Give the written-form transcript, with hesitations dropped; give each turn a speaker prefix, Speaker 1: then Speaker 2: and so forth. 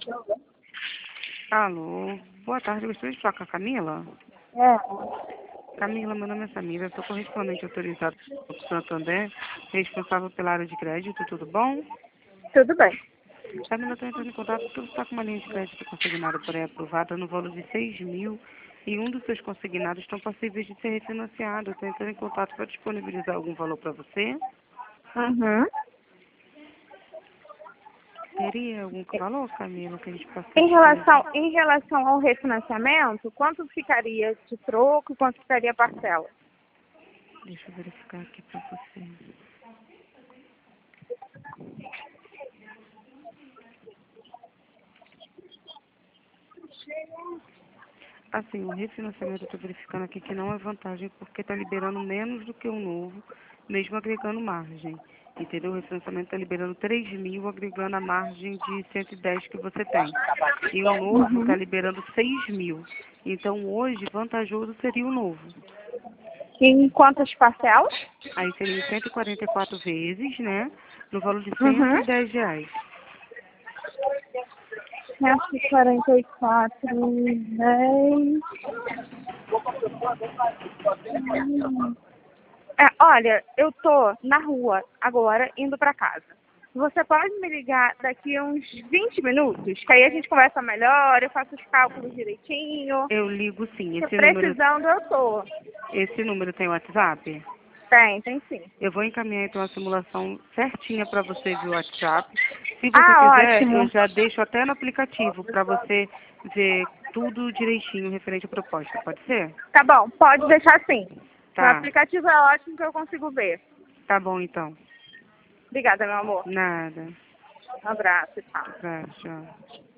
Speaker 1: Alô, boa tarde, gostaria de falar com a Camila? Camila, meu nome é Samira, sou correspondente autorizado do Santander, responsável pela área de crédito, tudo bom?
Speaker 2: Tudo bem.
Speaker 1: Camila, estou entrando em contato porque você está com uma linha de crédito consignada pré-aprovada no valor de 6 mil e um dos seus consignados estão passíveis de ser refinanciado. Estou entrando em contato para disponibilizar algum valor para você.
Speaker 2: Uhum.
Speaker 1: Teria algum valor, Camila, que a gente possa
Speaker 2: Em relação ao refinanciamento, quanto ficaria de troco e quanto ficaria a parcela?
Speaker 1: Deixa eu verificar aqui para você. Assim, o refinanciamento eu estou verificando aqui que não é vantagem porque está liberando menos do que o novo, mesmo agregando margem. Entendeu? O refinanciamento está liberando 3 mil, agregando a margem de 110 que você tem. E o novo está
Speaker 2: Uhum.
Speaker 1: liberando 6 mil. Então, hoje, vantajoso seria o novo.
Speaker 2: E em quantas parcelas?
Speaker 1: Aí seria 144 vezes, né? No valor de
Speaker 2: Uhum.
Speaker 1: R$ 110.
Speaker 2: 144, 10. Olha, eu tô na rua agora, indo pra casa. Você pode me ligar daqui a uns 20 minutos? Que aí a gente conversa melhor, eu faço os cálculos direitinho.
Speaker 1: Eu ligo sim.
Speaker 2: Se precisando, eu tô.
Speaker 1: Esse número tem WhatsApp?
Speaker 2: Tem sim.
Speaker 1: Eu vou encaminhar então a simulação certinha para você via WhatsApp. Se você
Speaker 2: Ah,
Speaker 1: quiser, eu
Speaker 2: ótimo.
Speaker 1: já deixo até no aplicativo para você ver tudo direitinho referente à proposta. Pode ser?
Speaker 2: Tá bom, pode deixar sim. O
Speaker 1: Tá.
Speaker 2: aplicativo é ótimo que eu consigo ver.
Speaker 1: Tá bom então.
Speaker 2: Obrigada, meu amor.
Speaker 1: Nada.
Speaker 2: Um abraço, tchau.
Speaker 1: Tá, tchau.